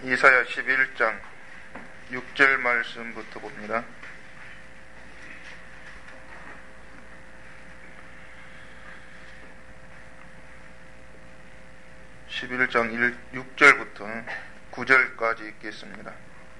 이사야 11장 6절 말씀부터 봅니다. (11장) 6절부터 9절까지 읽겠습니다.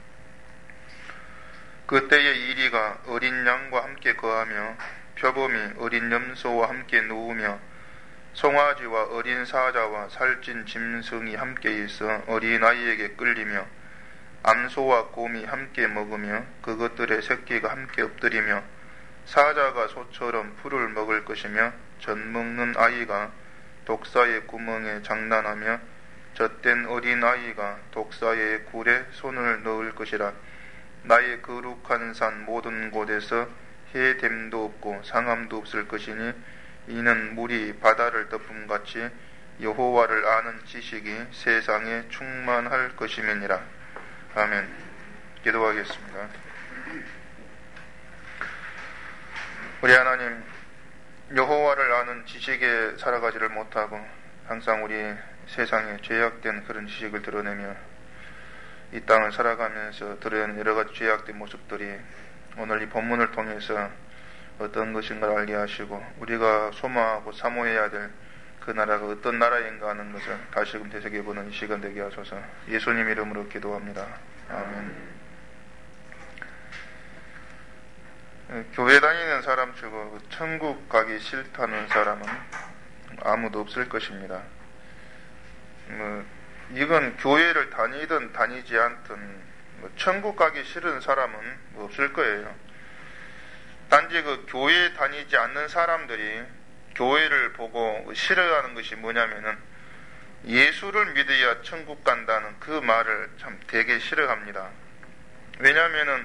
그때에 이리가 어린 양과 함께 거하며 표범이 어린 염소와 함께 누우며 송아지와 어린 사자와 살찐 짐승이 함께 있어 어린아이에게 끌리며 암소와 곰이 함께 먹으며 그것들의 새끼가 함께 엎드리며 사자가 소처럼 풀을 먹을 것이며 젖먹는 아이가 독사의 구멍에 장난하며 젖된 어린아이가 독사의 굴에 손을 넣을 것이라. 나의 거룩한 산 모든 곳에서 해됨도 없고 상함도 없을 것이니 이는 물이 바다를 덮음같이 여호와를 아는 지식이 세상에 충만할 것임이니라. 아멘. 기도하겠습니다. 우리 하나님, 여호와를 아는 지식에 살아가지를 못하고 항상 우리 세상에 죄악된 그런 지식을 드러내며 이 땅을 살아가면서 드러내는 여러가지 죄악된 모습들이 오늘 이 본문을 통해서 어떤 것인가를 알게 하시고 우리가 소망하고 사모해야 될 그 나라가 어떤 나라인가 하는 것을 다시금 되새겨보는 이 시간 되게 하소서. 예수님 이름으로 기도합니다. 아멘. 교회 다니는 사람 치고 천국 가기 싫다는 사람은 아무도 없을 것입니다. 이건 교회를 다니든 다니지 않든 천국 가기 싫은 사람은 없을 거예요. 단지 그 교회 다니지 않는 사람들이 교회를 보고 싫어하는 것이 뭐냐면은 예수를 믿어야 천국 간다는 그 말을 참 되게 싫어합니다. 왜냐하면은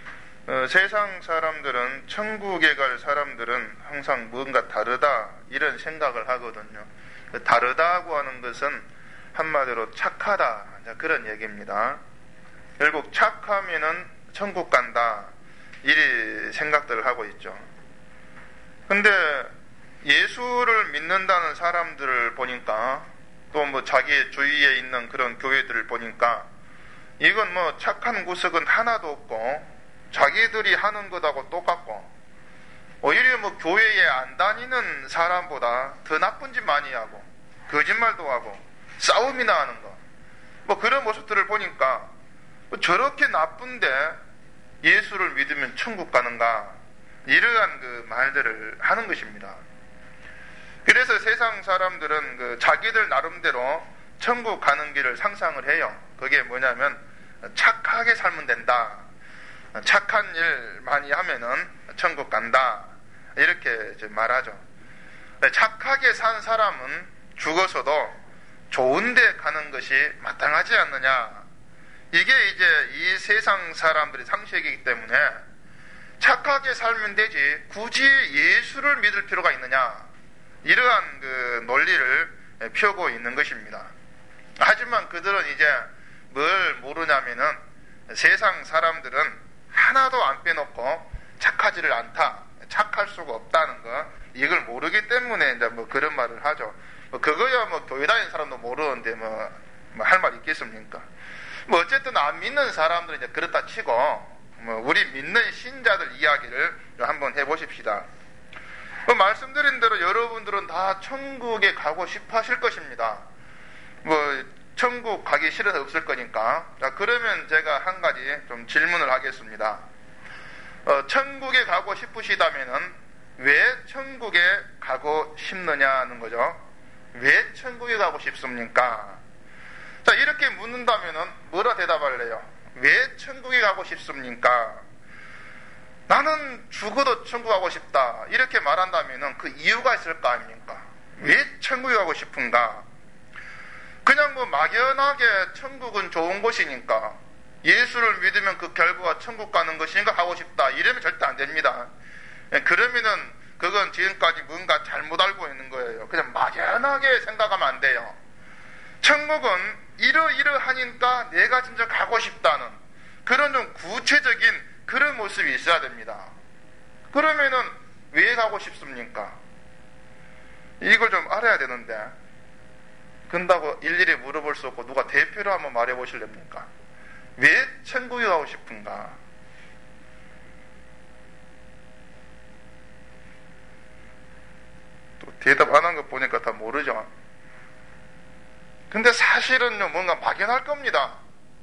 세상 사람들은 천국에 갈 사람들은 항상 뭔가 다르다 이런 생각을 하거든요. 다르다고 하는 것은 한마디로 착하다 그런 얘기입니다. 결국 착하면은 천국 간다 이리 생각들을 하고 있죠. 근데 예수를 믿는다는 사람들을 보니까 또 뭐 자기 주위에 있는 그런 교회들을 보니까 이건 뭐 착한 구석은 하나도 없고 자기들이 하는 것하고 똑같고 오히려 뭐 교회에 안 다니는 사람보다 더 나쁜 짓 많이 하고 거짓말도 하고 싸움이나 하는 거 뭐 그런 모습들을 보니까 저렇게 나쁜데 예수를 믿으면 천국 가는가 이러한 그 말들을 하는 것입니다. 그래서 세상 사람들은 그 자기들 나름대로 천국 가는 길을 상상을 해요. 그게 뭐냐면 착하게 살면 된다. 착한 일 많이 하면은 천국 간다. 이렇게 말하죠. 착하게 산 사람은 죽어서도 좋은 데 가는 것이 마땅하지 않느냐. 이게 이제 이 세상 사람들의 상식이기 때문에 착하게 살면 되지 굳이 예수를 믿을 필요가 있느냐. 이러한 그 논리를 펴고 있는 것입니다. 하지만 그들은 이제 뭘 모르냐면은 세상 사람들은 하나도 안 빼놓고 착하지를 않다. 착할 수가 없다는 거. 이걸 모르기 때문에 이제 뭐 그런 말을 하죠. 그거야 뭐 교회 다니는 사람도 모르는데 뭐 할 말 있겠습니까? 뭐 어쨌든 안 믿는 사람들은 이제 그렇다 치고 뭐 우리 믿는 신자들 이야기를 한번 해보십시다. 말씀드린 대로 여러분들은 다 천국에 가고 싶어 하실 것입니다. 뭐 천국 가기 싫어서 없을 거니까. 자, 그러면 제가 한 가지 좀 질문을 하겠습니다. 천국에 가고 싶으시다면은 왜 천국에 가고 싶느냐는 거죠. 왜 천국에 가고 싶습니까? 자, 이렇게 묻는다면은 뭐라 대답할래요? 왜 천국에 가고 싶습니까? 나는 죽어도 천국 가고 싶다. 이렇게 말한다면은 그 이유가 있을 거 아닙니까? 왜 천국에 가고 싶은가? 그냥 뭐 막연하게 천국은 좋은 곳이니까 예수를 믿으면 그 결과가 천국 가는 것이니까 가고 싶다. 이러면 절대 안 됩니다. 그러면은 그건 지금까지 뭔가 잘못 알고 있는 거예요. 그냥 막연하게 생각하면 안 돼요. 천국은 이러이러하니까 내가 진짜 가고 싶다는 그런 좀 구체적인 그런 모습이 있어야 됩니다. 그러면은 왜 가고 싶습니까? 이걸 좀 알아야 되는데 근다고 일일이 물어볼 수 없고 누가 대표로 한번 말해 보실랍니까? 왜 천국에 가고 싶은가? 또 대답 안 한 거 보니까 다 모르죠. 근데 사실은요, 뭔가 막연할 겁니다.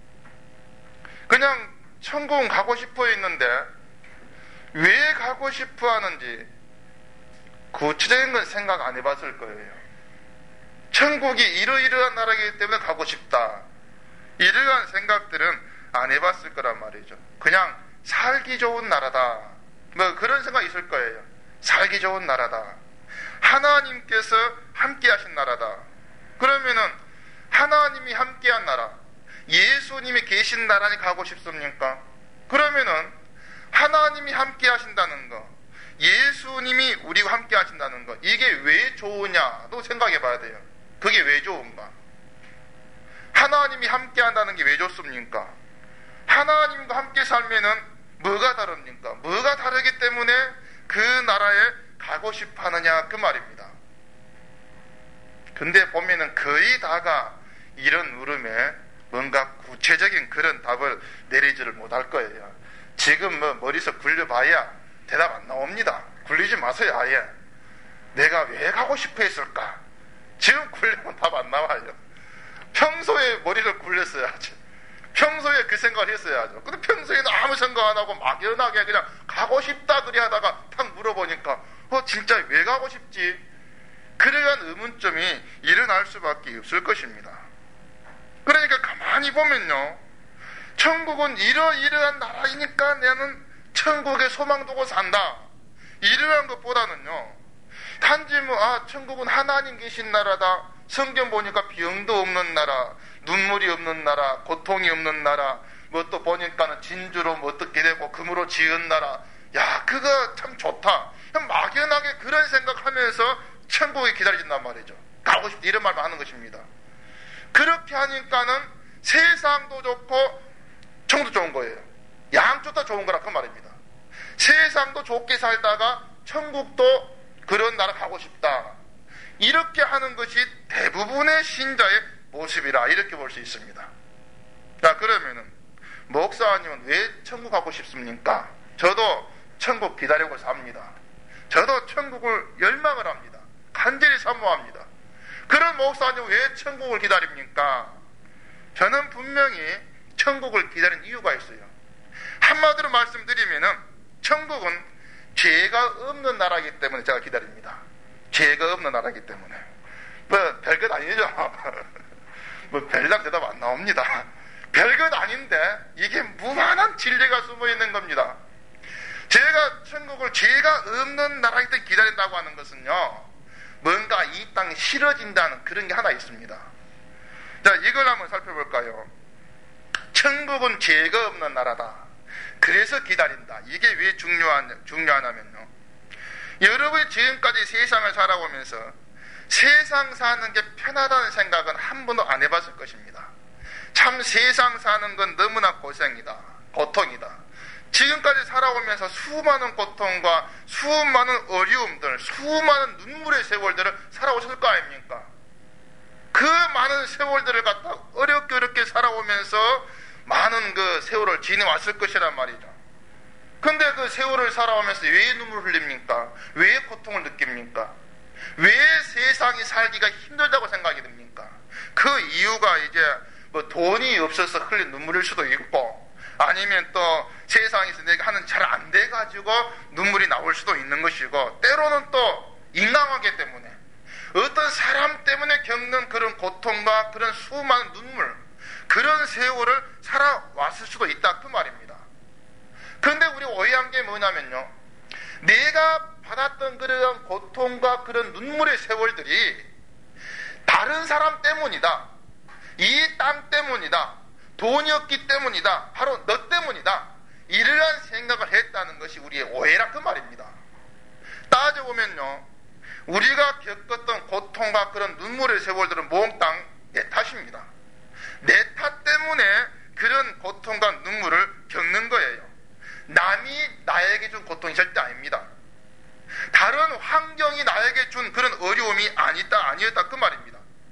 그냥 천국은 가고 싶어 했는데 왜 가고 싶어 하는지 구체적인 건 생각 안 해봤을 거예요. 천국이 이러이러한 나라이기 때문에 가고 싶다, 이러한 생각들은 안 해봤을 거란 말이죠. 그냥 살기 좋은 나라다, 뭐 그런 생각이 있을 거예요. 살기 좋은 나라다, 하나님께서 함께 하신 나라다. 그러면은 하나님이 함께한 나라, 예수님이 계신 나라に가고 싶습니까? 그러면은 하나님이 함께 하신다는 거, 예수님이 우리와 함께 하신다는 거, 이게 왜 좋으냐도 생각해 봐야 돼요. 그게 왜 좋은가? 하나님이 함께 한다는 게 왜 좋습니까? 하나님과 함께 살면은 뭐가 다릅니까? 뭐가 다르기 때문에 그 나라에 가고 싶어 하느냐, 그 말입니다. 근데 보면은 거의 다가 이런 물음에 뭔가 구체적인 그런 답을 내리지를 못할 거예요. 지금 뭐 머릿속 굴려봐야 대답 안 나옵니다. 굴리지 마세요. 아예 내가 왜 가고 싶어 했을까? 지금 굴리면 답 안 나와요. 평소에 머리를 굴렸어야죠. 평소에 그 생각을 했어야죠. 근데 평소에는 아무 생각 안 하고 막연하게 그냥 가고 싶다 그리 하다가 탁 물어보니까 진짜 왜 가고 싶지? 그러한 의문점이 일어날 수밖에 없을 것입니다. 그러니까 가만히 보면요, 천국은 이러이러한 나라이니까 나는 천국에 소망 두고 산다, 이러한 것보다는요, 단지 천국은 하나님 계신 나라다, 성경 보니까 병도 없는 나라, 눈물이 없는 나라, 고통이 없는 나라, 뭐 또 보니까는 진주로 뭐 어떻게 되고 금으로 지은 나라, 야 그거 참 좋다, 막연하게 그런 생각하면서 천국에 기다려진단 말이죠. 가고 싶다 이런 말만 하는 것입니다. 그렇게 하니까는 세상도 좋고 천국도 좋은 거예요. 양쪽 다 좋은 거라 그 말입니다. 세상도 좋게 살다가 천국도 그런 나라 가고 싶다, 이렇게 하는 것이 대부분의 신자의 모습이라 이렇게 볼 수 있습니다. 자, 그러면은 목사님은 왜 천국 가고 싶습니까? 저도 천국 기다리고 삽니다. 저도 천국을 열망을 합니다. 간절히 사모합니다. 그런 목사님 왜 천국을 기다립니까? 저는 분명히 천국을 기다리는 이유가 있어요. 한마디로 말씀드리면은 천국은 죄가 없는 나라이기 때문에 제가 기다립니다. 죄가 없는 나라이기 때문에. 뭐 별것 아니죠. 뭐 별답 대답 안 나옵니다. 별것 아닌데 이게 무한한 진리가 숨어 있는 겁니다. 제가 천국을 죄가 없는 나라이기 때문에 기다린다고 하는 것은요, 뭔가 이 땅이 싫어진다는 그런 게 하나 있습니다. 자, 이걸 한번 살펴볼까요? 천국은 죄가 없는 나라다, 그래서 기다린다. 이게 왜 중요하냐면요, 여러분이 지금까지 세상을 살아오면서 세상 사는 게 편하다는 생각은 한 번도 안 해봤을 것입니다. 참 세상 사는 건 너무나 고생이다, 고통이다. 지금까지 살아오면서 수많은 고통과 수많은 어려움들, 수많은 눈물의 세월들을 살아오셨을 거 아닙니까? 그 많은 세월들을 갖다 어렵게 살아오면서 많은 그 세월을 지내왔을 것이란 말이죠. 근데 그 세월을 살아오면서 왜 눈물을 흘립니까? 왜 고통을 느낍니까? 왜 세상이 살기가 힘들다고 생각이 듭니까? 그 이유가 이제 뭐 돈이 없어서 흘린 눈물일 수도 있고, 아니면 또 세상에서 내가 하는 잘 안 돼가지고 눈물이 나올 수도 있는 것이고, 때로는 또 인간관계 때문에, 어떤 사람 때문에 겪는 그런 고통과 그런 수많은 눈물, 그런 세월을 살아왔을 수도 있다 그 말입니다. 그런데 우리 오해한 게 뭐냐면요, 내가 받았던 그런 고통과 그런 눈물의 세월들이 다른 사람 때문이다, 이 땅 때문이다, 돈이 없기 때문이다, 바로 너 때문이다, 이러한 생각을 했다는 것이 우리의 오해라 그 말입니다. 따져보면요, 우리가 겪었던 고통과 그런 눈물의 세월들은 몽땅 내 탓입니다. 내 탓 때문에 그런 고통과 눈물을 겪는 거예요. 남이 나에게 준 고통이 절대 아닙니다. 다른 환경이 나에게 준 그런 어려움이 아니었다 그 말입니다.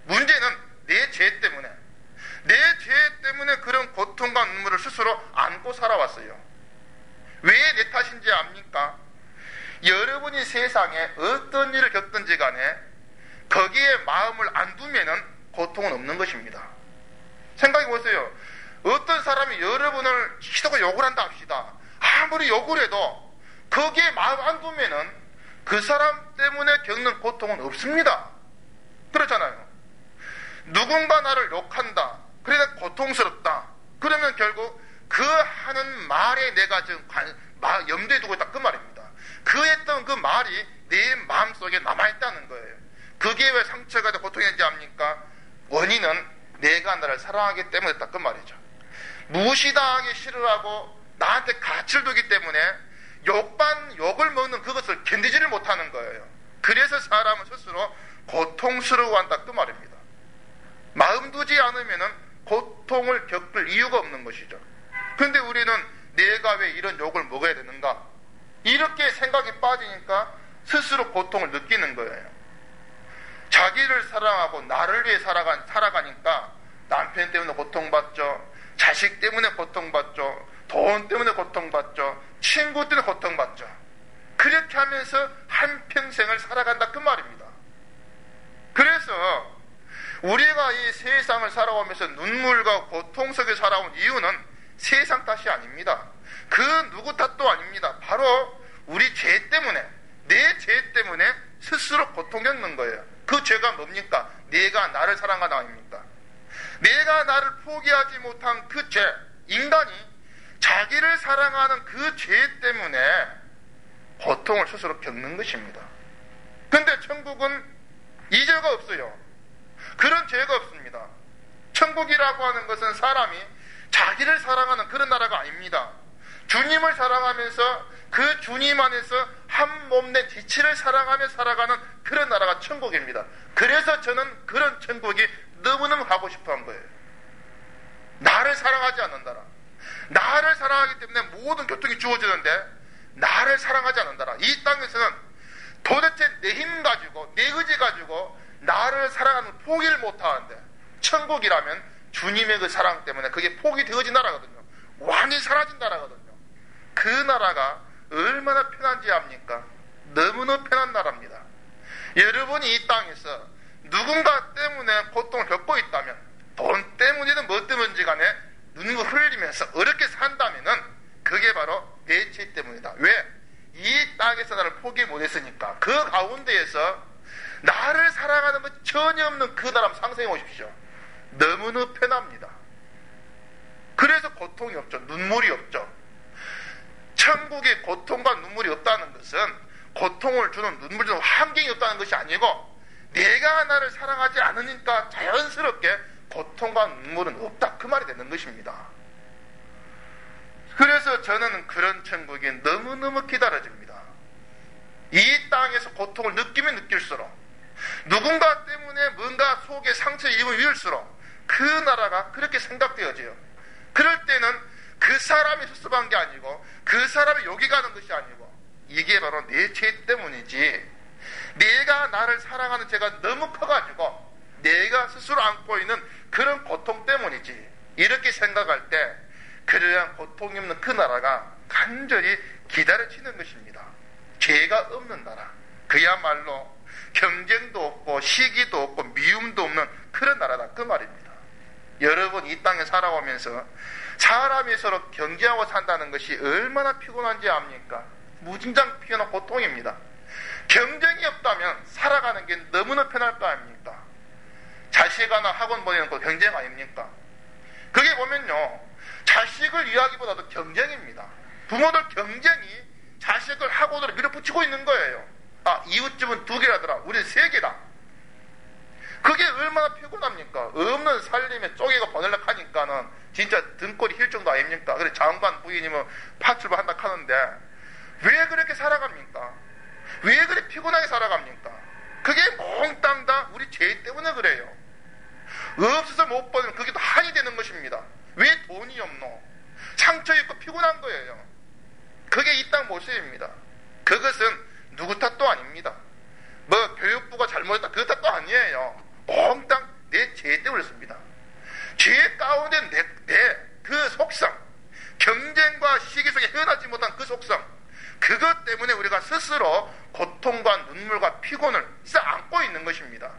문제는 내 죄 때문에, 내 죄 때문에 그런 고통과 눈물을 스스로 안고 살아왔어요. 왜 내 탓인지 압니까? 여러분이 세상에 어떤 일을 겪든지 간에 거기에 마음을 안 두면은 고통은 없는 것입니다. 생각해 보세요. 어떤 사람이 여러분을 시도가 욕을 한다 합시다. 아무리 욕을 해도 거기에 마음 안 두면은 그 사람 때문에 겪는 고통은 없습니다. 그렇잖아요. 누군가 나를 욕한다. 그래서 고통스럽다. 그러면 결국 그 하는 말에 내가 지금 염두에 두고 있다. 그 말입니다. 그 했던 그 말이 내 마음속에 남아있다는 거예요. 그게 왜 상처가 되고 고통인지 압니까? 원인은 내가 나를 사랑하기 때문에 딱 그 말이죠. 무시당하기 싫어하고 나한테 가치를 두기 때문에 욕을 먹는 그것을 견디지를 못하는 거예요. 그래서 사람은 스스로 고통스러워한다. 그 말입니다. 마음 두지 않으면 고통을 겪을 이유가 없는 것이죠. 그런데 우리는 내가 왜 이런 욕을 먹어야 되는가? 이렇게 생각이 빠지니까 스스로 고통을 느끼는 거예요. 자기를 사랑하고 나를 위해 살아가니까 남편 때문에 고통받죠. 자식 때문에 고통받죠. 돈 때문에 고통받죠. 친구 때문에 고통받죠. 그렇게 하면서 한평생을 살아간다. 그 말입니다. 그래서 우리가 이 세상을 살아오면서 눈물과 고통 속에 살아온 이유는 세상 탓이 아닙니다. 그 누구 탓도 아닙니다. 바로 우리 죄 때문에, 내 죄 때문에 스스로 고통 겪는 거예요. 그 죄가 뭡니까? 내가 나를 사랑하다 아닙니까? 내가 나를 포기하지 못한 그 죄, 인간이 자기를 사랑하는 그 죄 때문에 고통을 스스로 겪는 것입니다. 근데 천국은 이 죄가 없어요. 그런 죄가 없습니다. 천국이라고 하는 것은 사람이 자기를 사랑하는 그런 나라가 아닙니다. 주님을 사랑하면서 그 주님 안에서 한 몸내 지체를 사랑하며 살아가는 그런 나라가 천국입니다. 그래서 저는 그런 천국이 너무너무 가고 싶어 한 거예요. 나를 사랑하지 않는 나라. 나를 사랑하기 때문에 모든 교통이 주어지는데 나를 사랑하지 않는 나라. 이 땅에서는 도대체 내 힘 가지고 내 의지 가지고 나를 사랑하는 포기를 못하는데 천국이라면 주님의 그 사랑 때문에 그게 포기되어진 나라거든요. 완전히 사라진 나라거든요. 그 나라가 얼마나 편한지 압니까? 너무너무 편한 나라입니다. 여러분이 이 땅에서 누군가 때문에 고통을 겪고 있다면 돈 때문이든 뭐 때문인지 간에 눈물 흘리면서 어렵게 산다면은 그게 바로 내 죄 때문이다. 왜? 이 땅에서 나를 포기 못했으니까. 그 가운데에서 나를 사랑하는 것 전혀 없는 그 나라 상상해 보십시오. 너무너무 편합니다. 그래서 고통이 없죠. 눈물이 없죠. 천국에 고통과 눈물이 없다는 것은 고통을 주는 눈물 주는 환경이 없다는 것이 아니고 내가 나를 사랑하지 않으니까 자연스럽게 고통과 눈물은 없다. 그 말이 되는 것입니다. 그래서 저는 그런 천국이 너무너무 기다려집니다. 이 땅에서 고통을 느끼면 느낄수록 누군가 때문에 뭔가 속에 상처 입을수록 그 나라가 그렇게 생각되어져요. 그럴 때는 그 사람이 수습한 게 아니고 그 사람이 여기 가는 것이 아니고 이게 바로 내 죄 때문이지 내가 나를 사랑하는 죄가 너무 커가지고 내가 스스로 안고 있는 그런 고통 때문이지 이렇게 생각할 때 그러한 고통이 없는 그 나라가 간절히 기다려지는 것입니다. 죄가 없는 나라 그야말로 경쟁도 없고 시기도 없고 미움도 없는 그런 나라다 그 말입니다. 여러분 이 땅에 살아오면서 사람이 서로 경쟁하고 산다는 것이 얼마나 피곤한지 압니까? 무진장 피곤한 고통입니다. 경쟁이 없다면 살아가는 게 너무나 편할 거 아닙니까? 자식 하나 학원 보내는 거 경쟁 아닙니까? 그게 보면요 자식을 이야기보다도 경쟁입니다. 부모들 경쟁이 자식을 학원으로 밀어붙이고 있는 거예요. 아 이웃집은 2개라더라 우리는 3개다. 그게 얼마나 피곤합니까? 없는 살림에 쪼개고 보내려고 하니까는 진짜 등골이 힐 정도 아닙니까? 그래 장관 부인이면 파출부 한다 하는데 왜 그렇게 살아갑니까? 왜 그렇게 피곤하게 살아갑니까? 그게 몽땅 다 우리 죄 때문에 그래요. 없어서 못 버리면 그게 또 한이 되는 것입니다. 왜 돈이 없노? 상처 입고 피곤한 거예요. 그게 이 땅 모습입니다. 그것은 누구 탓도 아닙니다. 뭐 교육부가 잘못했다 그 탓도 아니에요. 몽땅 내 죄 때문에 그렇습니다. 죄 가운데 내 그 속성, 경쟁과 시기 속에 헤어나지 못한 그 속성, 그것 때문에 우리가 스스로 고통과 눈물과 피곤을 안고 있는 것입니다.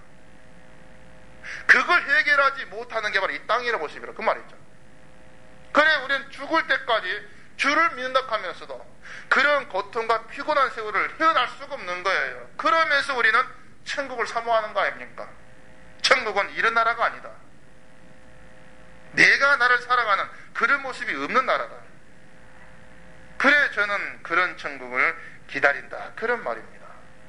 그걸 해결하지 못하는 게 바로 이 땅이라는 모습이라 그 말이죠. 그래 우리는 죽을 때까지 주를 믿는다 하면서도 그런 고통과 피곤한 세월을 헤어날 수가 없는 거예요. 그러면서 우리는 천국을 사모하는 거 아닙니까? 천국은 이런 나라가 아니다. 내가 나를 살아가는 그런 모습이 없는 나라다. 그래 저는 그런 천국을 기다린다. 그런 말입니다.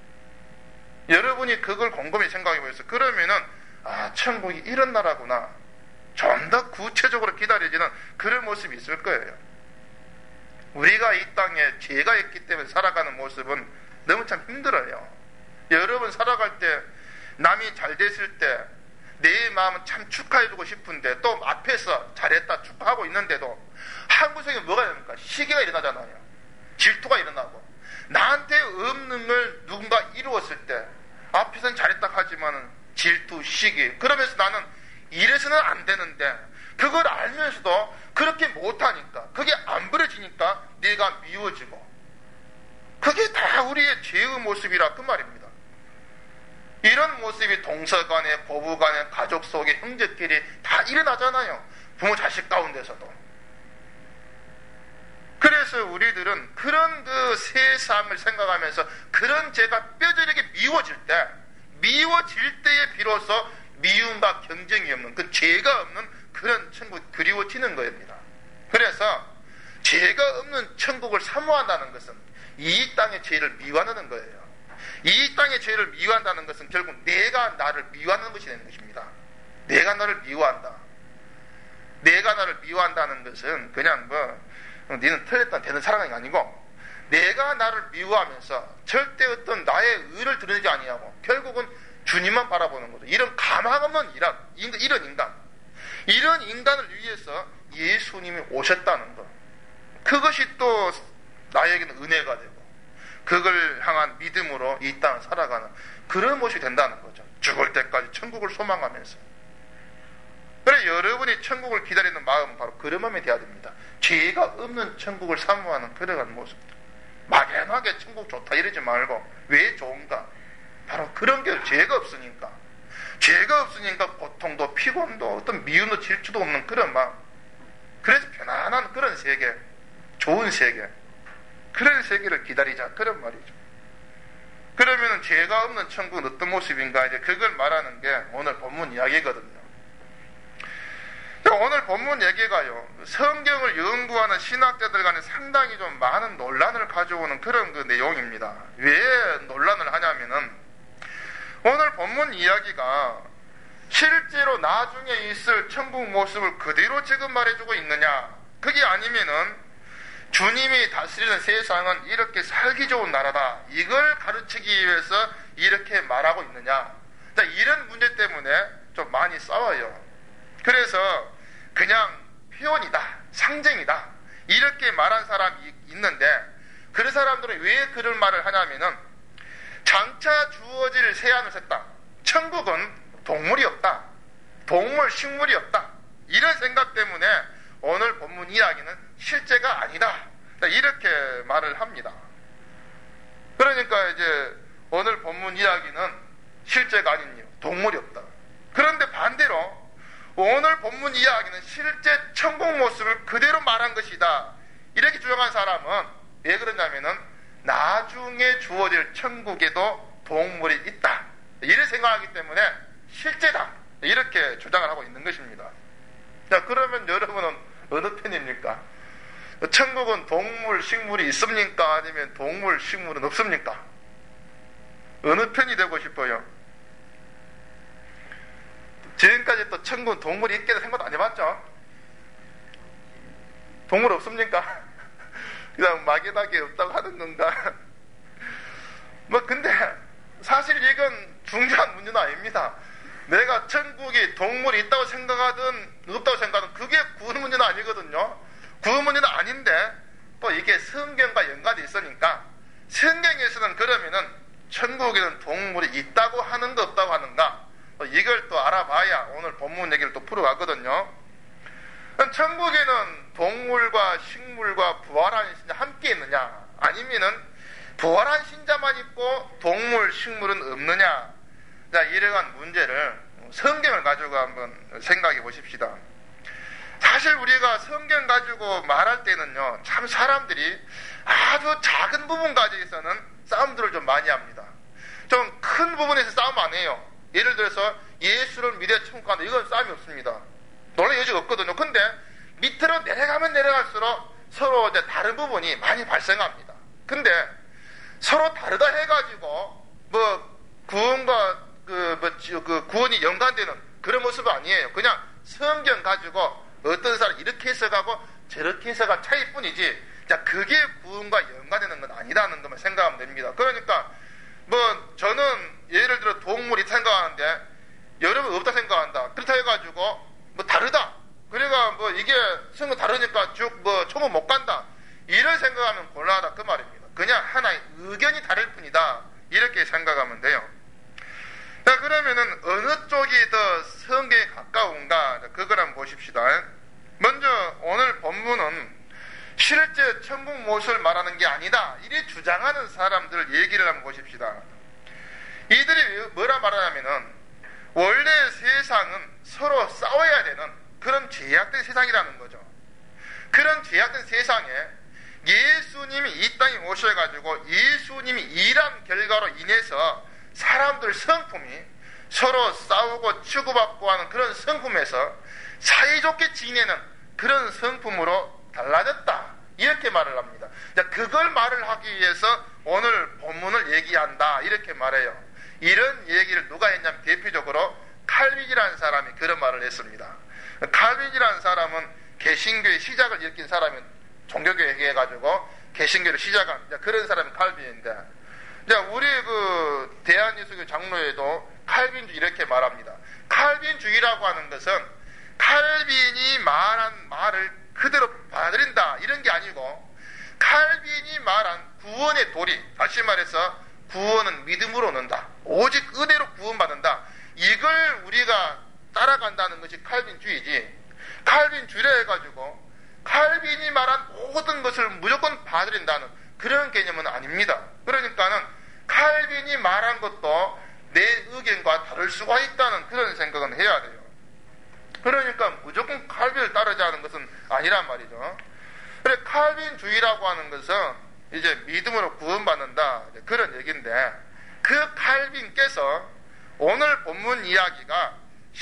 여러분이 그걸 곰곰이 생각해 보세요. 그러면은 천국이 이런 나라구나. 좀 더 구체적으로 기다려지는 그런 모습이 있을 거예요. 우리가 이 땅에 죄가 있기 때문에 살아가는 모습은 너무 참 힘들어요. 여러분 살아갈 때 남이 잘 됐을 때 내 마음은 참 축하해주고 싶은데 또 앞에서 잘했다 축하하고 있는데도 한 구석에 뭐가 됩니까? 시기가 일어나잖아요. 질투가 일어나고 나한테 없는 걸 누군가 이루었을 때 앞에서는 잘했다 하지만은 질투, 시기 그러면서 나는 이래서는 안 되는데 그걸 알면서도 그렇게 못하니까 그게 안 버려지니까 내가 미워지고 그게 다 우리의 죄의 모습이라 그 말입니다. 이런 모습이 동서간에 고부간에 가족 속에 형제끼리 다 일어나잖아요. 부모 자식 가운데서도. 그래서 우리들은 그런 그 세상을 생각하면서 그런 죄가 뼈저리게 미워질 때에 비로소 미움과 경쟁이 없는 그 죄가 없는 그런 천국이 그리워지는 겁니다. 그래서 죄가 없는 천국을 사모한다는 것은 이 땅의 죄를 미워하는 거예요. 이 땅의 죄를 미워한다는 것은 결국 내가 나를 미워하는 것이 되는 것입니다. 내가 나를 미워한다. 내가 나를 미워한다는 것은 그냥 너는 틀렸다 되는 사랑이 아니고 내가 나를 미워하면서 절대 어떤 나의 의를 드러내지 아니하고 결국은 주님만 바라보는 거죠. 이런 가망 없는 이런 인간을 위해서 예수님이 오셨다는 것. 그것이 또 나에게는 은혜가 되고 그걸 향한 믿음으로 이 땅을 살아가는 그런 모습이 된다는 거죠. 죽을 때까지 천국을 소망하면서. 그래 여러분이 천국을 기다리는 마음은 바로 그런 마음이 되어야 됩니다. 죄가 없는 천국을 사모하는 그러한 모습. 막연하게 천국 좋다 이러지 말고 왜 좋은가? 바로 그런 게 죄가 없으니까. 죄가 없으니까 고통도 피곤도 어떤 미움도 질투도 없는 그런 마음. 그래서 편안한 그런 세계, 좋은 세계, 그런 세계를 기다리자 그런 말이죠. 그러면 죄가 없는 천국은 어떤 모습인가? 이제 그걸 말하는 게 오늘 본문 이야기거든요. 오늘 본문 얘기가요, 성경을 연구하는 신학자들 간에 상당히 좀 많은 논란을 가져오는 그런 그 내용입니다. 왜 논란을 하냐면은 오늘 본문 이야기가 실제로 나중에 있을 천국 모습을 그대로 지금 말해주고 있느냐? 그게 아니면은 주님이 다스리는 세상은 이렇게 살기 좋은 나라다. 이걸 가르치기 위해서 이렇게 말하고 있느냐? 이런 문제 때문에 좀 많이 싸워요. 그래서 그냥 표현이다, 상징이다 이렇게 말한 사람이 있는데 그 사람들은 왜 그런 말을 하냐면은 장차 주어질 세안을 했다. 천국은 동물이 없다. 동물, 식물이 없다. 이런 생각 때문에 오늘 본문 이야기는 실제가 아니다. 이렇게 말을 합니다. 그러니까 이제 오늘 본문 이야기는 실제가 아닌 이유, 동물이 없다. 그런데 반대로 오늘 본문 이야기는 실제 천국 모습을 그대로 말한 것이다. 이렇게 주장한 사람은 왜 그러냐면은 나중에 주어질 천국에도 동물이 있다. 이를 생각하기 때문에 실제다. 이렇게 주장을 하고 있는 것입니다. 자, 그러면 여러분은 어느 편입니까? 천국은 동물, 식물이 있습니까? 아니면 동물, 식물은 없습니까? 어느 편이 되고 싶어요? 지금까지 또 천국은 동물이 있게 생각도 안 해봤죠? 동물 없습니까? 그냥 막연하게 없다고 하는 건가? 근데 사실 이건 중요한 문제는 아닙니다. 내가 천국에 동물이 있다고 생각하든 없다고 생각하든 그게 구원 문제는 아니거든요. 구원 문제는 아닌데 또 이게 성경과 연관이 있으니까 성경에서는 그러면은 천국에는 동물이 있다고 하는가 없다고 하는가 이걸 또 알아봐야 오늘 본문 얘기를 또 풀어가거든요. 천국에는 동물과 식물과 부활한 신자 함께 있느냐, 아니면은 부활한 신자만 있고 동물, 식물은 없느냐. 자, 이러한 문제를 성경을 가지고 한번 생각해 보십시다. 사실 우리가 성경 가지고 말할 때는요, 참 사람들이 아주 작은 부분 가지고서는 싸움들을 좀 많이 합니다. 좀 큰 부분에서 싸움 안 해요. 예를 들어서 예수를 믿어 천국 간다, 이건 싸움이 없습니다. 논란 여지가 없거든요. 근데 밑으로 내려가면 내려갈수록 서로 이제 다른 부분이 많이 발생합니다. 근데 서로 다르다 해가지고 구원과 구원이 연관되는 그런 모습은 아니에요. 그냥 성경 가지고 어떤 사람 이렇게 해석하고 저렇게 해석한 차이뿐이지, 자, 그게 구원과 연관되는 건 아니라는 것만 생각하면 됩니다. 그러니까 저는 예를 들어 동물이 생각하는데 여러분 없다 생각한다. 그렇다 해가지고 다르다. 그러니까 이게 성경 다르니까 초문 못 간다. 이런 생각하면 곤란하다 그 말입니다. 그냥 하나의 의견이 다를 뿐이다. 이렇게 생각하면 돼요. 자, 그러면은 어느 쪽이 더 성경에 가까운가? 그걸 한번 보십시다. 먼저 오늘 본문은 실제 천국 모습을 말하는 게 아니다, 이리 주장하는 사람들 얘기를 한번 보십시다. 이들이 뭐라 말하냐면은 원래 세상은 서로 싸워야 되는 그런 제약된 세상이라는 거죠. 그런 제약된 세상에 예수님이 이 땅에 오셔가지고 예수님이 일한 결과로 인해서 사람들 성품이 서로 싸우고 치고받고 하는 그런 성품에서 사이좋게 지내는 그런 성품으로 달라졌다, 이렇게 말을 합니다. 그걸 말을 하기 위해서 오늘 본문을 얘기한다, 이렇게 말해요. 이런 얘기를 누가 했냐면 대표적으로 칼빈이라는 사람이 그런 말을 했습니다. 칼빈이라는 사람은 개신교의 시작을 일으킨 사람이 종교교회 해가지고 개신교를 시작한 그런 사람이 칼빈인데, 우리 대한예수교 장로회도 칼빈주의 이렇게 말합니다. 칼빈주의라고 하는 것은 칼빈이 말한 말을 그대로 받아들인다, 이런 게 아니고, 칼빈이 말한 구원의 도리, 다시 말해서 구원은 믿음으로 얻는다, 오직 의대로 구원받는다, 이걸 우리가 따라간다는 것이 칼빈주의지, 칼빈주의라 해가지고 칼빈이 말한 모든 것을 무조건 받아들인다는 그런 개념은 아닙니다. 그러니까는 칼빈이 말한 것도 내 의견과 다를 수가 있다는 그런 생각은 해야 돼요. 그러니까 무조건 칼빈을 따르자는 것은 아니란 말이죠. 그래, 칼빈주의라고 하는 것은 이제 믿음으로 구원받는다, 그런 얘기인데, 그 칼빈께서 오늘 본문 이야기가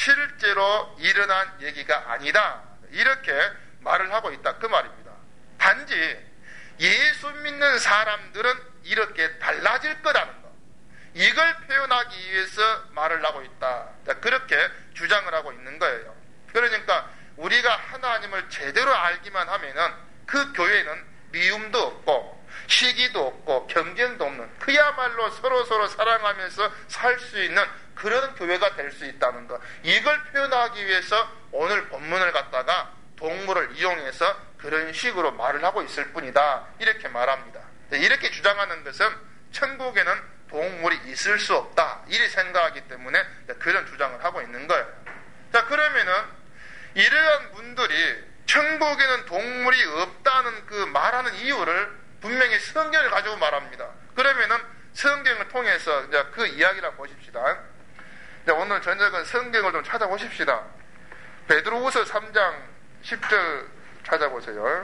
실제로 일어난 얘기가 아니다, 이렇게 말을 하고 있다, 그 말입니다. 단지 예수 믿는 사람들은 이렇게 달라질 거라는 것, 이걸 표현하기 위해서 말을 하고 있다, 그렇게 주장을 하고 있는 거예요. 그러니까 우리가 하나님을 제대로 알기만 하면은 그 교회는 미움도 없고 시기도 없고 경쟁도 없는, 그야말로 서로 사랑하면서 살 수 있는 그런 교회가 될 수 있다는 것, 이걸 표현하기 위해서 오늘 본문을 갖다가 동물을 이용해서 그런 식으로 말을 하고 있을 뿐이다, 이렇게 말합니다. 이렇게 주장하는 것은 천국에는 동물이 있을 수 없다, 이렇게 생각하기 때문에 그런 주장을 하고 있는 거예요. 자, 그러면은 이러한 분들이 천국에는 동물이 없다는 그 말하는 이유를 분명히 성경을 가지고 말합니다. 그러면은 성경을 통해서 이제 그 이야기를 한번 보십시다. 오늘 저녁은 성경을 좀 찾아보십시다. 베드로후서 3장 10절 찾아보세요.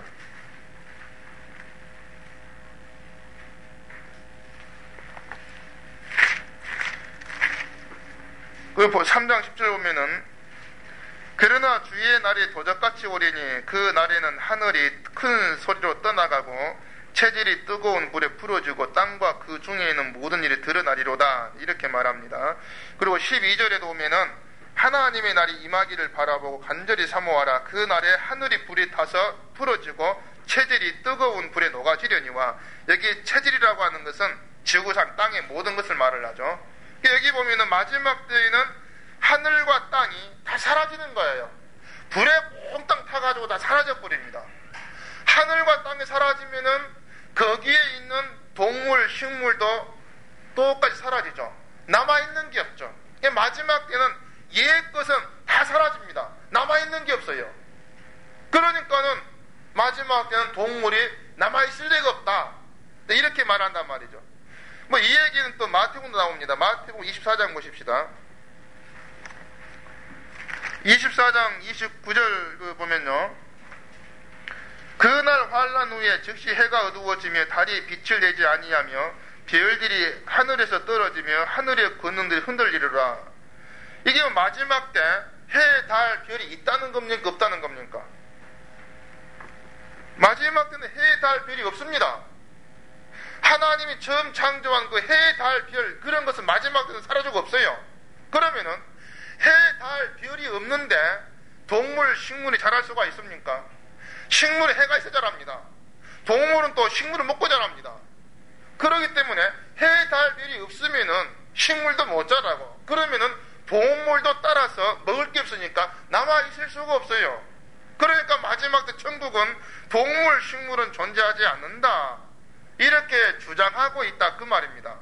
그 3장 10절 보면은, 그러나 주의 날이 도적같이 오리니 그 날에는 하늘이 큰 소리로 떠나가고 체질이 뜨거운 불에 풀어지고 땅과 그 중에 있는 모든 일이 드러나리로다, 이렇게 말합니다. 그리고 12절에도 보면은 하나님의 날이 임하기를 바라보고 간절히 사모하라. 그 날에 하늘이 불이 타서 풀어지고 체질이 뜨거운 불에 녹아지려니와, 여기 체질이라고 하는 것은 지구상 땅의 모든 것을 말을 하죠. 여기 보면은 마지막 때에는 하늘과 땅이 다 사라지는 거예요. 불에 몽땅 타가지고 다 사라져버립니다. 하늘과 땅이 사라지면은 거기에 있는 동물, 식물도 똑같이 사라지죠. 남아있는 게 없죠. 마지막 때는 없어요. 그러니까는 마지막 때는 동물이 남아있을 리가 없다. 이렇게 말한단 말이죠. 뭐 이 얘기는 또 마태복음도 나옵니다. 마태복음 24장 보십시다. 24장 29절 보면요. 그날 환란 후에 즉시 해가 어두워지며 달이 빛을 내지 아니하며 별들이 하늘에서 떨어지며 하늘의 권능들이 흔들리리라. 이게 마지막 때 해, 달, 별이 있다는 겁니까? 없다는 겁니까? 마지막 때는 해, 달, 별이 없습니다. 하나님이 처음 창조한 그 해, 달, 별 그런 것은 마지막 때는 사라지고 없어요. 그러면은 해, 달, 별이 없는데 동물, 식물이 자랄 수가 있습니까? 식물에 해가 있어 자랍니다. 동물은 또 식물을 먹고 자랍니다. 그렇기 때문에 해, 달, 별이 없으면은 식물도 못 자라고, 그러면은 동물도 따라서 먹을 게 없으니까 남아있을 수가 없어요. 그러니까 마지막 때 천국은 동물, 식물은 존재하지 않는다. 이렇게 주장하고 있다. 그 말입니다.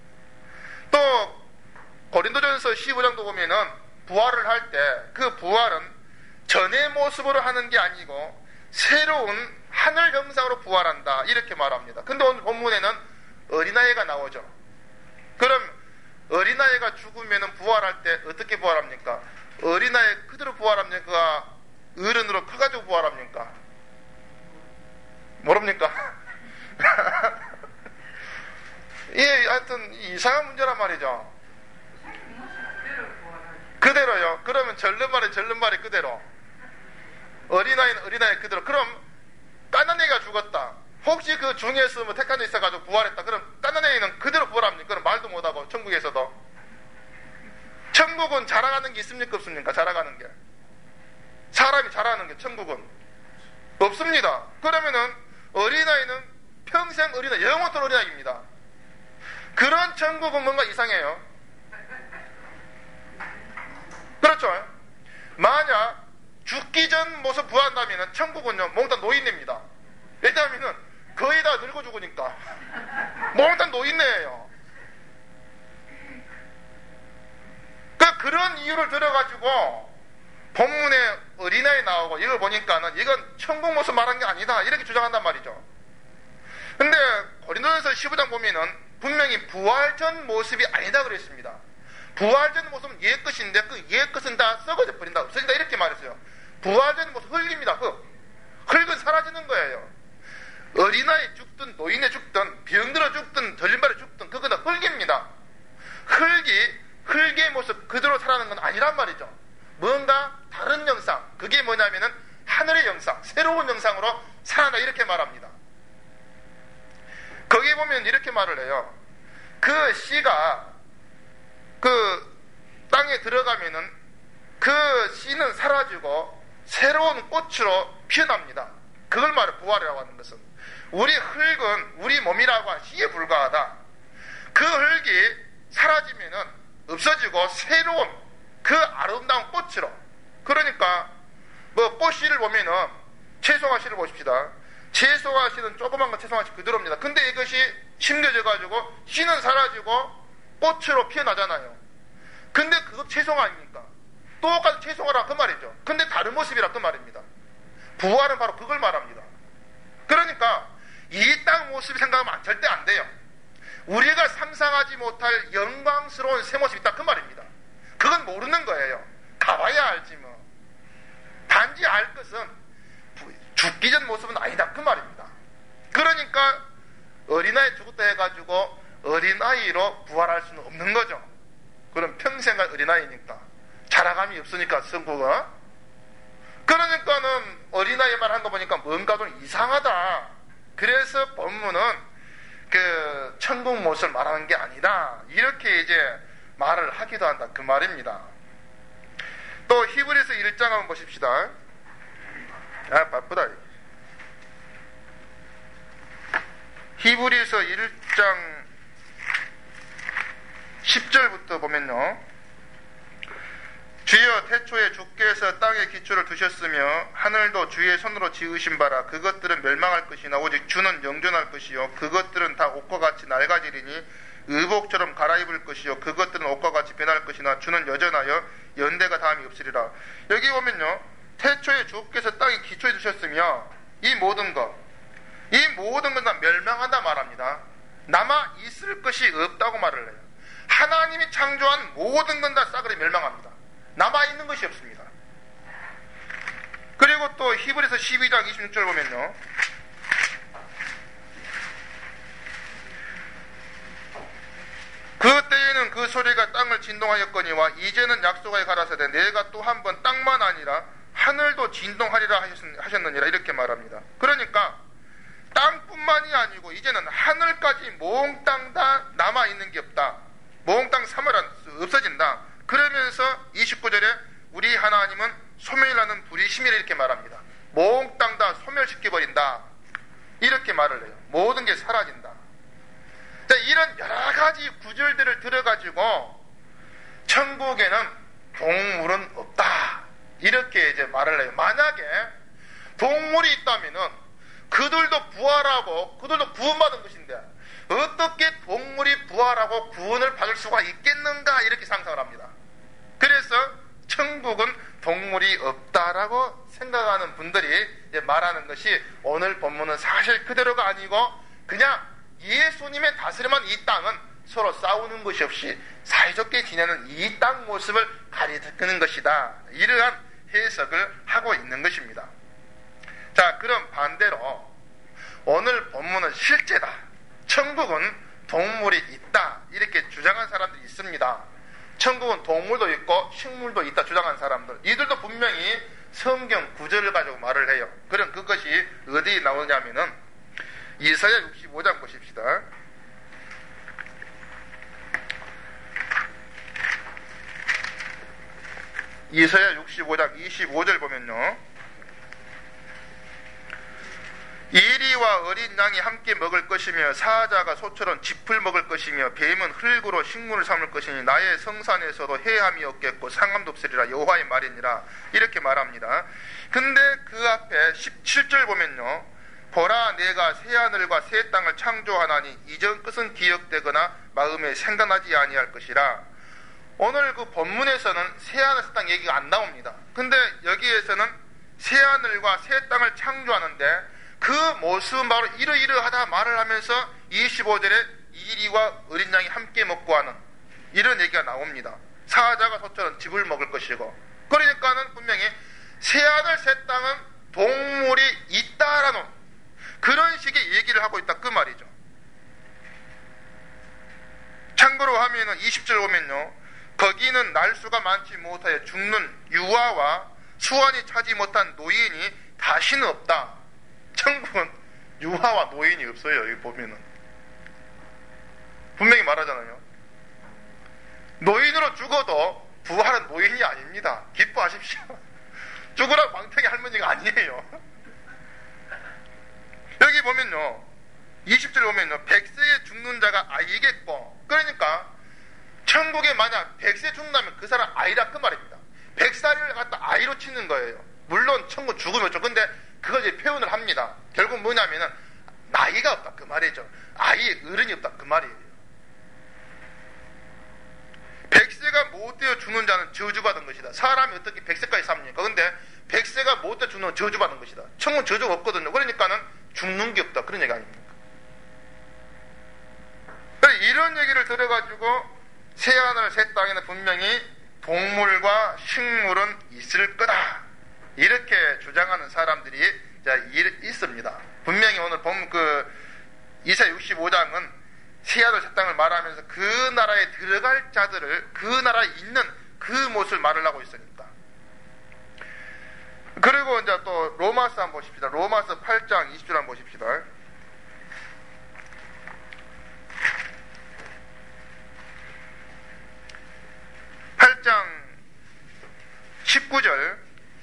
또 고린도전서 15장도 보면은 부활을 할 때 그 부활은 전의 모습으로 하는 게 아니고 새로운 하늘 형상으로 부활한다. 이렇게 말합니다. 근데 오늘 본문에는 어린아이가 나오죠. 그럼 어린아이가 죽으면 부활할 때 어떻게 부활합니까? 어린아이 그대로 부활합니까? 어른으로 커가지고 부활합니까? 모릅니까? 예, 하여튼 이상한 문제란 말이죠. 그대로요. 그러면 절름발이 그대로. 어린아이는 어린아이 그대로. 그럼 까나니가 죽었다. 혹시 그 중에서 뭐 택한 데 있어가지고 부활했다. 그럼 까나니는 그대로 부활합니까? 그럼 말도 못하고 천국에서도. 천국은 자라가는 게 있습니까? 없습니까? 자라가는 게. 사람이 자라는 게 천국은 없습니다. 그러면은 어린아이는 평생 어린아이, 영원토록 어린아이입니다. 그런 천국은 뭔가 이상해요. 그렇죠? 만약 죽기 전 모습 부활한다면 천국은요 몽땅 노인네입니다. 왜냐하면 거의 다 늙어 죽으니까 몽땅 노인네예요. 그런 이유를 들어가지고 본문에 어린아이 나오고 이걸 보니까는 이건 천국 모습 말한 게 아니다 이렇게 주장한단 말이죠. 근데 고린도전서 15장 보면은 분명히 부활 전 모습이 아니다 그랬습니다. 부활 전 모습은 옛 것인데 그 옛 것은 다 썩어져 버린다, 없어진다 이렇게 말했어요. 부활 전 모습 흙입니다. 흙은 사라지는 거예요. 어린아이 죽든 노인에 죽든 병들어 죽든 절림발에 죽든 그건 다 흙입니다. 흙의 모습 그대로 살아나는 건 아니란 말이죠. 뭔가 다른 영상, 그게 뭐냐면은 하늘의 영상, 새로운 영상으로 살아나 이렇게 말합니다. 거기에 보면 이렇게 말을 해요. 그 씨가 그 땅에 들어가면은 그 씨는 사라지고 새로운 꽃으로 피어납니다. 그걸 말해 부활이라고 하는 것은. 우리 흙은 우리 몸이라고 한 씨에 불과하다. 그 흙이 사라지면은 없어지고 새로운 그 아름다운 꽃으로. 그러니까 뭐 꽃씨를 보면은 채송화 씨를 보십시다. 채송화 씨는 조그만 건 채송화 씨 그대로입니다. 근데 이것이 심겨져 가지고 씨는 사라지고 꽃으로 피어나잖아요. 근데 그거 채송화 아닙니까? 똑같은 채송화라 그 말이죠. 근데 다른 모습이라 그 말입니다. 부활은 바로 그걸 말합니다. 그러니까 이 땅 모습이 생각하면 절대 안 돼요. 우리가 상상하지 못할 영광스러운 새 모습이 있다 그 말입니다. 그건 모르는 거예요. 가봐야 알지 뭐. 단지 알 것은 죽기 전 모습은 아니다 그 말입니다. 그러니까 어린아이 죽었다 해가지고 어린아이로 부활할 수는 없는 거죠. 그럼 평생간 어린아이니까 자라감이 없으니까 성부가. 그러니까는 어린아이 말한 거 보니까 뭔가 좀 이상하다. 그래서 본문은 그 천국 모습을 말하는 게 아니다 이렇게 이제 말을 하기도 한다 그 말입니다. 또 히브리서 1장 한번 보십시다. 바쁘다. 히브리서 1장 10절부터 보면요. 주여 태초에 주께서 땅에 기초를 두셨으며 하늘도 주의 손으로 지으신 바라. 그것들은 멸망할 것이나 오직 주는 영존할 것이요 그것들은 다 옷과 같이 낡아지리니 의복처럼 갈아입을 것이요 그것들은 옷과 같이 변할 것이나 주는 여전하여 연대가 다함이 없으리라. 여기 보면요 태초에 주께서 땅에 기초해 두셨으며 이 모든 것 다 멸망한다 말합니다. 남아 있을 것이 없다고 말을 해요. 하나님이 창조한 모든 건 다 싸그리 멸망합니다. 남아 있는 것이 없습니다. 그리고 또 히브리서 12장 26절 보면요, 그 때에는 그 소리가 땅을 진동하였거니와 이제는 약속하여 가라사대 내가 또 한 번 땅만 아니라 하늘도 진동하리라 하셨느니라 이렇게 말합니다. 그러니까 땅뿐만이 아니고 이제는 하늘까지 몽땅 다 남아있는 게 없다. 몽땅 없어진다. 그러면서 29절에 우리 하나님은 소멸나는 불이심이라 이렇게 말합니다. 몽땅 다 소멸시켜버린다. 이렇게 말을 해요. 모든 게 사라진다. 자, 이런 여러 가지 구절들을 들어가지고 천국에는 동물은 없다. 이렇게 이제 말을 해요. 만약에 동물이 있다면은 그들도 부활하고 그들도 구원받은 것인데 어떻게 동물이 부활하고 구원을 받을 수가 있겠는가 이렇게 상상을 합니다. 그래서 천국은 동물이 없다라고 생각하는 분들이 이제 말하는 것이 오늘 본문은 사실 그대로가 아니고 그냥 예수님의 다스림한 이 땅은 서로 싸우는 것이 없이 사이좋게 지내는 이 땅 모습을 가리키는 것이다. 이러한 해석을 하고 있는 것입니다. 자, 그럼 반대로 오늘 본문은 실제다. 천국은 동물이 있다. 이렇게 주장한 사람들이 있습니다. 천국은 동물도 있고 식물도 있다 주장한 사람들. 이들도 분명히 성경 구절을 가지고 말을 해요. 그럼 그것이 어디에 나오냐면은 이사야 65장 보십시다. 이사야 65장 25절 보면요, 이리와 어린 양이 함께 먹을 것이며 사자가 소처럼 짚을 먹을 것이며 뱀은 흙으로 식물을 삼을 것이니 나의 성산에서도 해함이 없겠고 상함도 없으리라 여호와의 말이니라 이렇게 말합니다. 근데 그 앞에 17절 보면요, 보라 내가 새하늘과 새 땅을 창조하나니 이전 것은 기억되거나 마음에 생각나지 아니할 것이라. 오늘 그 본문에서는 새하늘 새 땅 얘기가 안 나옵니다. 근데 여기에서는 새하늘과 새 땅을 창조하는데 그 모습은 바로 이러이러하다 말을 하면서 25절에 이리와 어린 양이 함께 먹고 하는 이런 얘기가 나옵니다. 사자가 소처럼 짚을 먹을 것이고, 그러니까는 분명히 새하늘 새 땅은 동물이 있다라는 그런 식의 얘기를 하고 있다 그 말이죠. 참고로 하면은 20절 보면요, 거기는 날수가 많지 못하여 죽는 유아와 수완이 차지 못한 노인이 다시는 없다. 천국은 유아와 노인이 없어요. 여기 보면은 분명히 말하잖아요. 노인으로 죽어도 부활은 노인이 아닙니다. 기뻐하십시오. 죽으라고 망태기 할머니가 아니에요. 여기 보면요, 20절에 보면요, 100세에 죽는 자가 아이겠고, 그러니까 천국에 만약 100세 죽는다면 그 사람 아이라 그 말입니다. 100살을 갖다 아이로 치는 거예요. 물론 천국 죽으면 좀, 근데 그걸 이제 표현을 합니다. 결국 뭐냐면은 나이가 없다 그 말이죠. 아이 어른이 없다 그 말이에요. 100세가 못 되어 죽는 자는 저주받은 것이다. 사람이 어떻게 100세까지 삽니까? 근데 100세가 못 되어 죽는 건 저주받은 것이다. 천국은 저주가 없거든요. 그러니까는 죽는 게 없다 그런 얘기 아닙니까? 이런 얘기를 들어가지고 새하늘 새 땅에는 분명히 동물과 식물은 있을 거다 이렇게 주장하는 사람들이 있습니다. 분명히 오늘 보면 이사야 65장은 새하늘 새 땅을 말하면서 그 나라에 들어갈 자들을 그 나라에 있는 그 모습을 말을 하고 있으니까. 그리고 이제 또 로마서 한번 보십시다. 로마서 8장 20절 한번 보십시다. (8장 19절)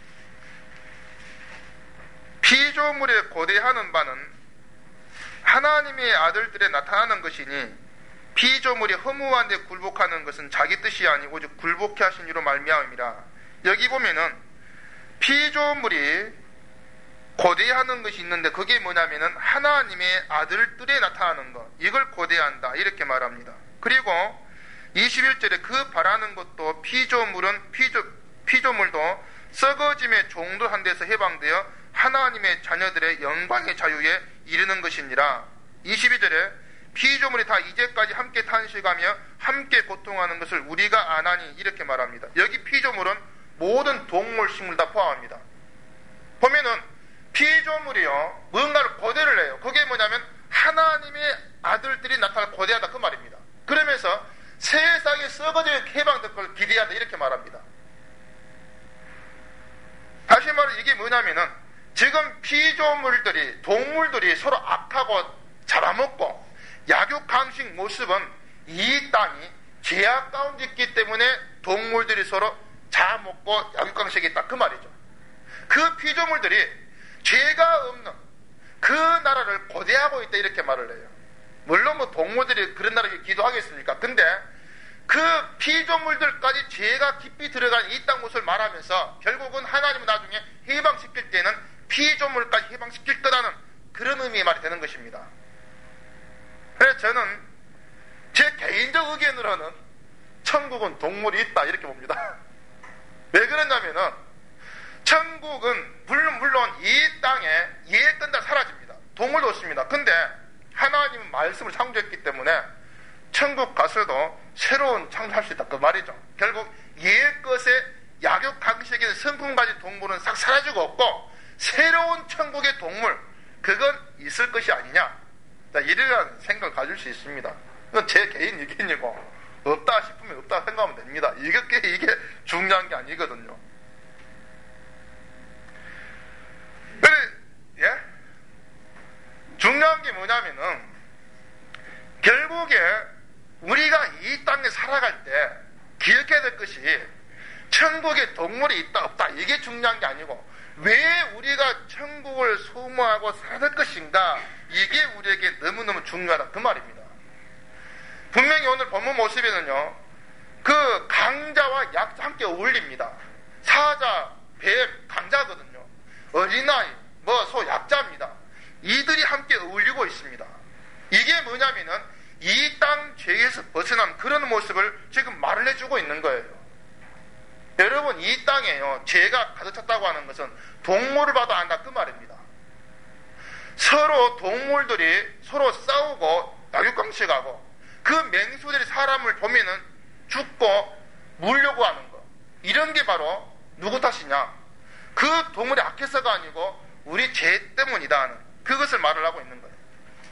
피조물에 고대하는 바는 하나님의 아들들에 나타나는 것이니 피조물이 허무한 데 굴복하는 것은 자기 뜻이 아니고 오직 굴복해 하신 이로 말미암음이라. 여기 보면은 피조물이 고대하는 것이 있는데 그게 뭐냐면은 하나님의 아들들에 나타나는 것, 이걸 고대한다 이렇게 말합니다. 그리고 21절에 그 바라는 것도 피조물도 썩어짐의 종도한 데서 해방되어 하나님의 자녀들의 영광의 자유에 이르는 것이니라. 22절에 피조물이 다 이제까지 함께 탄식하며 함께 고통하는 것을 우리가 아나니 이렇게 말합니다. 여기 피조물은 모든 동물, 식물 다 포함합니다. 보면은 피조물이요 뭔가를 고대를 해요. 그게 뭐냐면 하나님의 아들들이 나타나 고대하다 그 말입니다. 그러면서 세상에 썩어져 해방될 걸 기대한다 이렇게 말합니다. 다시 말해 이게 뭐냐면은 지금 피조물들이 동물들이 서로 악하고 잡아먹고 약육강식 모습은 이 땅이 죄악 가운데 있기 때문에 동물들이 서로 잡아먹고 약육강식이 있다 그 말이죠. 그 피조물들이 죄가 없는 그 나라를 고대하고 있다 이렇게 말을 해요. 물론 뭐 동물들이 그런 나라를 기도하겠습니까? 근데 그 피조물들까지 죄가 깊이 들어간 이 땅 모습을 말하면서 결국은 하나님은 나중에 해방시킬 때는 피조물까지 해방시킬 거라는 그런 의미의 말이 되는 것입니다. 그래서 저는 제 개인적 의견으로는 천국은 동물이 있다 이렇게 봅니다. 왜 그러냐면은 천국은 물론 이 땅에 예했던 다 사라집니다. 동물도 없습니다. 근데 하나님은 말씀을 창조했기 때문에 천국 가서도 새로운 창조할 수 있다 그 말이죠. 결국 옛 것에 약육강식인 성품 가진 동물은 싹 사라지고 없고 새로운 천국의 동물 그건 있을 것이 아니냐 이러한 생각을 가질 수 있습니다. 이건 제 개인 의견이고 없다 싶으면 없다 생각하면 됩니다. 이게 중요한 게 아니거든요. 예? 중요한 게 뭐냐면은 결국에 우리가 이 땅에 살아갈 때 기억해야 될 것이 천국에 동물이 있다 없다 이게 중요한 게 아니고 왜 우리가 천국을 소모하고 살아야 될 것인가 이게 우리에게 너무너무 중요하다 그 말입니다. 분명히 오늘 본문 모습에는요 그 강자와 약자 함께 어울립니다. 사자, 뱀, 강자거든요. 어린아이, 소, 약자입니다. 이들이 함께 어울리고 있습니다. 이게 뭐냐면은 이 땅 죄에서 벗어난 그런 모습을 지금 말을 해주고 있는 거예요. 여러분 이 땅에요 죄가 가득 찼다고 하는 것은 동물을 봐도 안다 그 말입니다. 서로 동물들이 서로 싸우고 약육강식하고 그 맹수들이 사람을 보면은 죽고 물려고 하는 거 이런 게 바로 누구 탓이냐 그 동물이 악해서가 아니고 우리 죄 때문이다 하는 그것을 말을 하고 있는 거예요.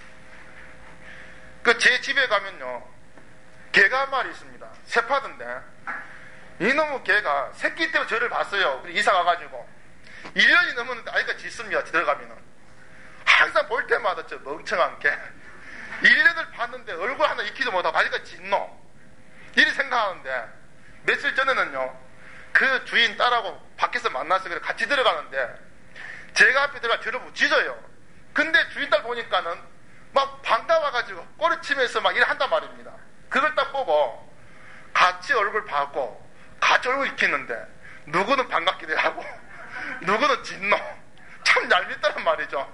그 제 집에 가면요 개가 한 마리 있습니다. 새파던데 이놈의 개가 새끼 때문에 저를 봤어요. 이사 가가지고 1년이 넘었는데 아이가 짖습니다. 들어가면은 항상 볼 때마다 저 멍청한 개 1년을 봤는데 얼굴 하나 익히도 못하고 아이가 짖노 이리 생각하는데 며칠 전에는요 그 주인 딸하고 밖에서 만나서 그래 같이 들어가는데 제가 앞에 들어가 저를 짖어요. 근데 주인 딸 보니까는 막 반가워가지고 꼬리치면서 막 일한단 말입니다. 그걸 딱 보고 같이 얼굴 봤고 같이 얼굴 익히는데 누구는 반갑기도 하고 누구는 짖노 참 얄밉다는 말이죠.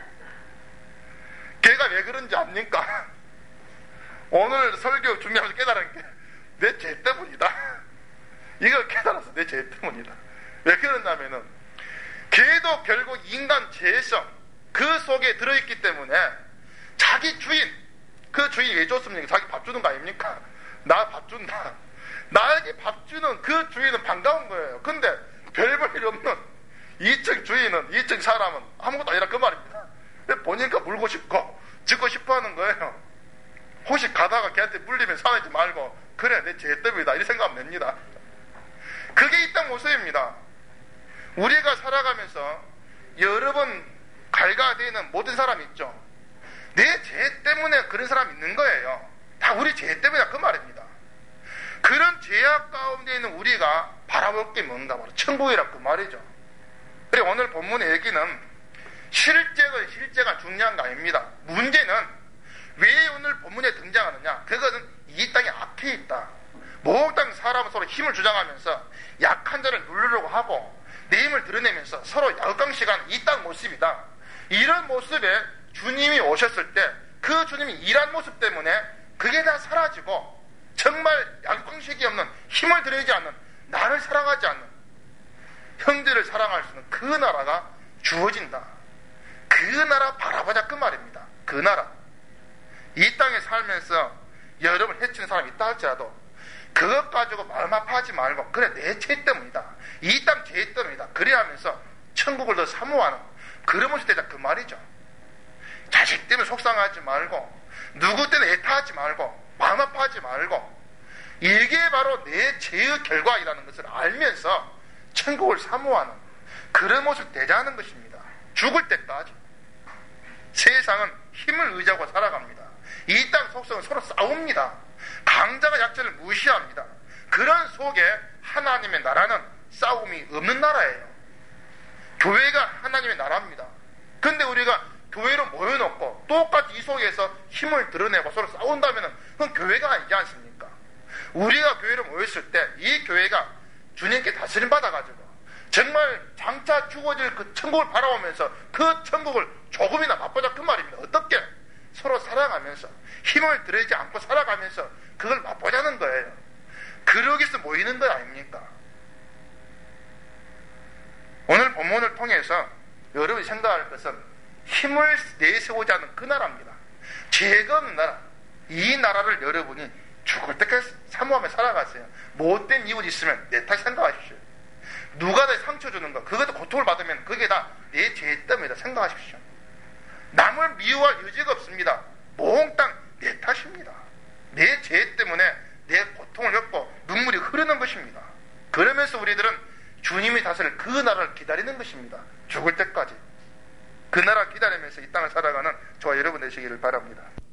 걔가 왜 그런지 압니까? 오늘 설교 준비하면서 깨달은 게 내 죄 때문이다. 이걸 깨달았어. 내 죄 때문이다. 왜 그러냐면은 걔도 결국 인간 죄성 그 속에 들어있기 때문에 자기 주인 그 주인이 왜 줬습니까? 자기 밥 주는 거 아닙니까? 나 밥 준다. 나에게 밥 주는 그 주인은 반가운 거예요. 근데 별 볼 일 없는 2층 주인은 2층 사람은 아무것도 아니라 그 말입니다. 보니까 물고 싶고 짖고 싶어 하는 거예요. 혹시 가다가 걔한테 물리면 화내지 말고 그래 내 죄 때문이다 이 생각하면 됩니다. 그게 이 땅 모습입니다. 우리가 살아가면서 여러 번 갈가되는 모든 사람이 있죠. 내 죄 때문에 그런 사람이 있는 거예요. 다 우리 죄 때문이다 그 말입니다. 그런 죄악 가운데 있는 우리가 바라볼 게 뭔가 바로 천국이라 그 말이죠. 그리고 오늘 본문의 얘기는 실제가 중요한 거 아닙니다. 문제는 왜 오늘 본문에 등장하느냐? 그것은 이 땅에 악해 있다. 모든 땅 사람은 서로 힘을 주장하면서 약한 자를 누르려고 하고 내 힘을 드러내면서 서로 약강식하는 이 땅 모습이다. 이런 모습에 주님이 오셨을 때 그 주님이 일한 모습 때문에 그게 다 사라지고 정말 약강식이 없는 힘을 들이지 않는 나를 사랑하지 않는 형제를 사랑할 수 있는 그 나라가 주어진다. 그 나라 바라보자 그 말입니다. 그 나라. 이 땅에 살면서 여러분 해치는 사람이 있다 할지라도 그것 가지고 마음 아파하지 말고, 그래 내 죄 때문이다, 이 땅 죄 때문이다, 그래 하면서 천국을 더 사모하는 그런 모습이 되자 그 말이죠. 자식 때문에 속상하지 말고, 누구 때문에 애타하지 말고, 마음 아파하지 말고, 이게 바로 내 죄의 결과이라는 것을 알면서 천국을 사모하는 그런 모습 되자는 것입니다. 죽을 때까지. 세상은 힘을 의지하고 살아갑니다. 이 땅 속성은 서로 싸웁니다. 강자가 약자를 무시합니다. 그런 속에 하나님의 나라는 싸움이 없는 나라예요. 교회가 하나님의 나라입니다. 근데 우리가 교회로 모여놓고 똑같이 이 속에서 힘을 드러내고 서로 싸운다면 그건 교회가 아니지 않습니까? 우리가 교회로 모였을 때 이 교회가 주님께 다스림 받아가지고 정말 장차 주어질 그 천국을 바라보면서 그 천국을 조금이나 맛보자 그 말입니다. 어떻게? 서로 사랑하면서 힘을 들이지 않고 살아가면서 그걸 맛보자는 거예요. 그러기 위해서 모이는 거 아닙니까? 오늘 본문을 통해서 여러분이 생각할 것은 힘을 내세우지 않는 그 나라입니다. 죄가 없는 나라. 이 나라를 여러분이 죽을 때까지 사모하며 살아가세요. 못된 이웃 있으면 내 탓 생각하십시오. 누가 내 상처 주는 거, 그것도 고통을 받으면 그게 다 내 죄 때문이다 생각하십시오. 남을 미워할 여지가 없습니다. 몽땅 내 탓입니다. 내 죄 때문에 내 고통을 겪고 눈물이 흐르는 것입니다. 그러면서 우리들은 주님이 다스릴 그 나라를 기다리는 것입니다. 죽을 때까지. 그 나라 기다리면서 이 땅을 살아가는 저와 여러분 되시기를 바랍니다.